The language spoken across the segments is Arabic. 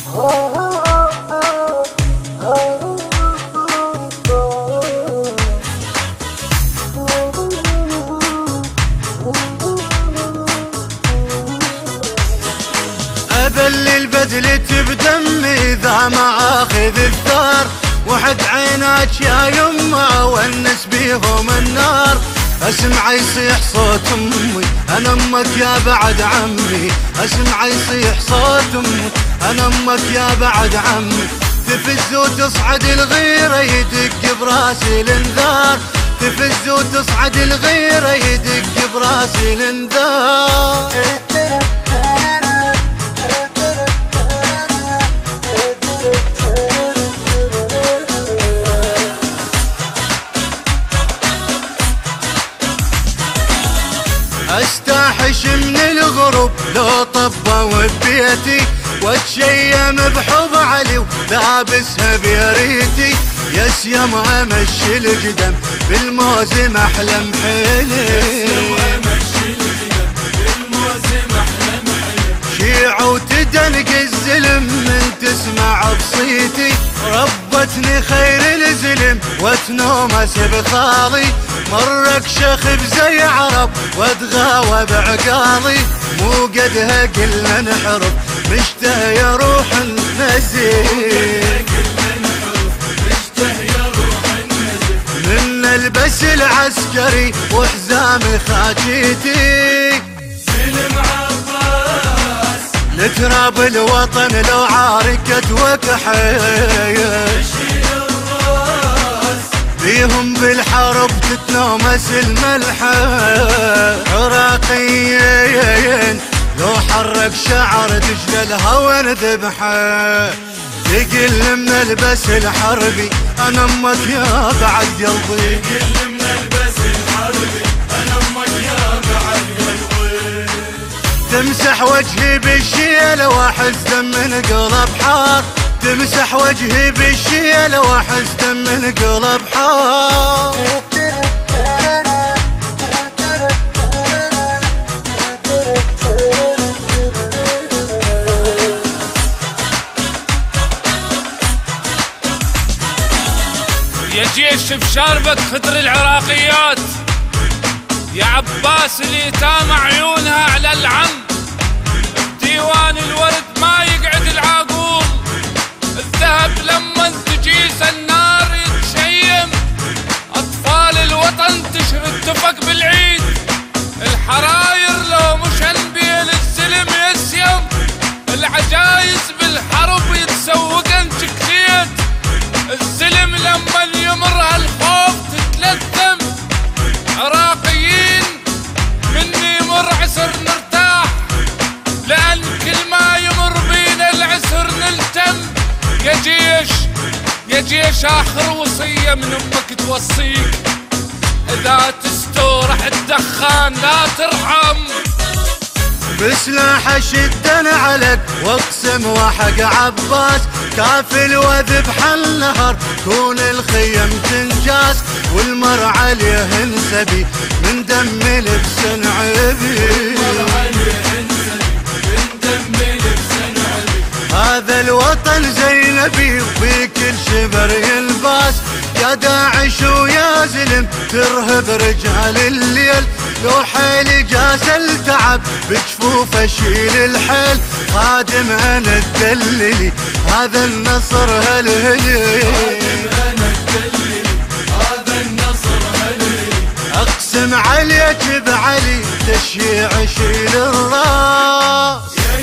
أبلل بدلتي بدمي ذا ما اخذ الثار، وحد عيناك يا يمه ونس بيهم النار. اسمع يصيح صوت امي انا امك يا بعد عمي، اسمع يصيح صوت امي انا امك يا بعد عمي. تفز وتصعد الغيره يدق براسي الانذار، تفز وتصعد الغيره يدق براسي الانذار. استحش من الغروب لو طبوا ببيتي، واتشيم بحب علي ولابسها بيريتي. يا سيم امشي القدم بالموز محلم حيلي، شيع وتدنق الزلم من تسمع بصيتي. ربتني خير الزلم وتنومس بخالي، مرك شخب زي عرب واتغاوى بعقالي. مو قدها قلنا نحرب مشته يا روح النزيف، من البس العسكري وحزام خاجيتي. سلم عباس لتراب الوطن لو عاركت وكحيت، بيهم بالحرب تتنومس الملحة. عراقيين لو حرك شعر تجلى الهوى ذبحه، تقل من البس الحربي انا امك يا بعد قلبي، تقل من البس الحربي انا امك يا بعد قلبي. تمسح وجهي بالشيل واحس دم من قلب حار، تمسح وجهي بالشيل واحس دم من قلب حار. يا جيش بشاربك خدر العراقيات، يا عباس اليتامى عيونها على العم. بديوان الورد ما يقعد العاقول، الذهب لما تجيس النار يتشيم. اطفال الوطن تشرد تفك بالعيد، الحراير لو مشن بين السلم يسيم. العجايز بالحرب يتسوقن شكليت، الزلم لما يمر هالخوف تتلثم. عراقيين مني يمر عسر نرتاح، لأن كل ما يمر بينا العسر نلتم. يا جيش آخر وصية من أمك توصيك، إذا تستورح الدخان لا ترحم. بسلاح شدنا عليك واقسم وحق عباس، كافل وذبح النهر كون الخيم تنجاس. والمر عليه انسبي من دم لبس عبي، هذا الوطن زي نبي وبكل شبر يلباس. يا داعش ويا زلم ترهب رجال الليل، لو حيلي جاس التعب بجفوف اشيل الحيل. خادم انا تدللي هذا النصر هلهلي، اقسم عليك بعلي تشيع شيل الراس.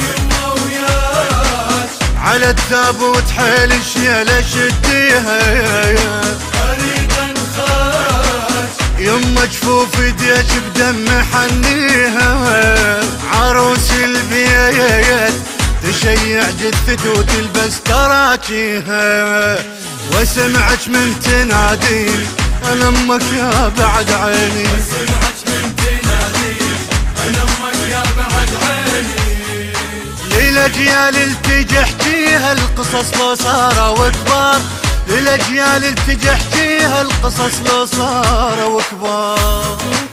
على التابوت حيل الشيلة شديها، اريد انخاش يما جفوف ديك بدم حنيها. عروس البيت تشيع جثته وتلبس تراكيها، وسمعك من تناديني انا امك يا بعد عيني، وسمعك من تناديني انا امك يا بعد عيني. للأجيال التجي احكيها القصص لو صاروا كبار، للأجيال التجي احكيها القصص لو صاروا كبار.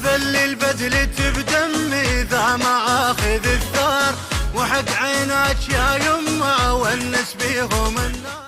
بلي البدلة بدمي ذا ما اخذ الثار، وحق عينك يا يمه ونس بيهم النار.